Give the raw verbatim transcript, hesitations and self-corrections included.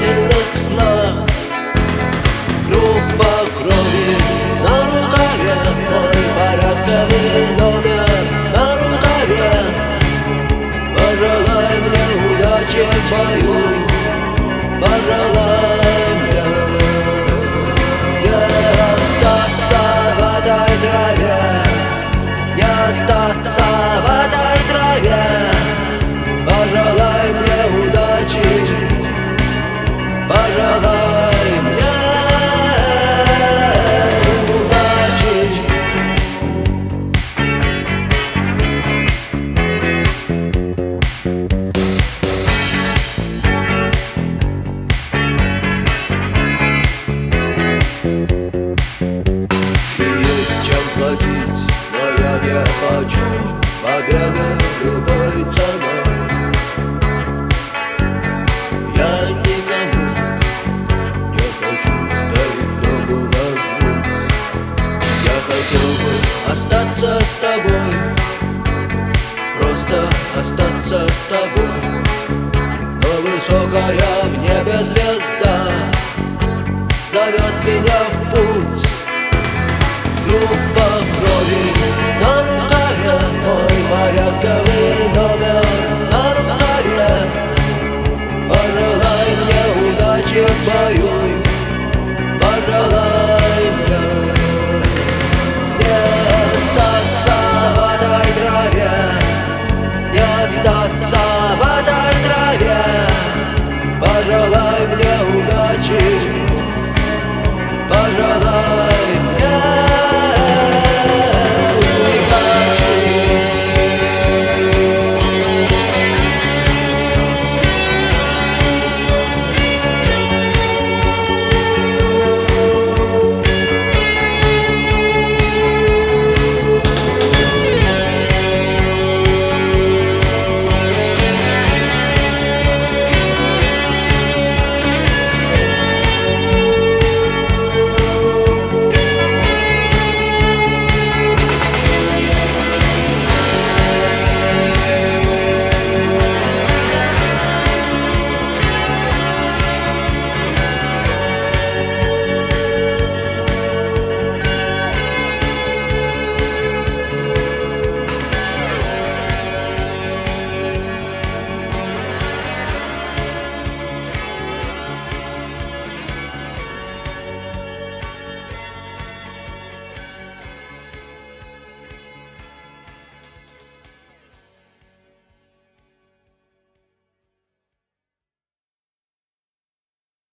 мечтательных снах. Группа крови на рукаве, мой порядковый номер на рукаве. Пожелай мне удачи в бою, пожелай мне не остаться в этой траве, не остаться в этой траве. Пожелай мне удачи, пожелай мне удачи. Есть чем платить, но я не хочу победы любой ценой. Я никому не хочу ставить ногу на грудь. Я хотел бы остаться с тобой, просто остаться с тобой. Но высокая в небе звезда зовет меня в путь. Группа крови на рукаве, мой порядковый номер на рукаве. Пожелай мне удачи в бою, пожелай мне не остаться в этой траве, не остаться в этой траве. Пожелай мне удачи.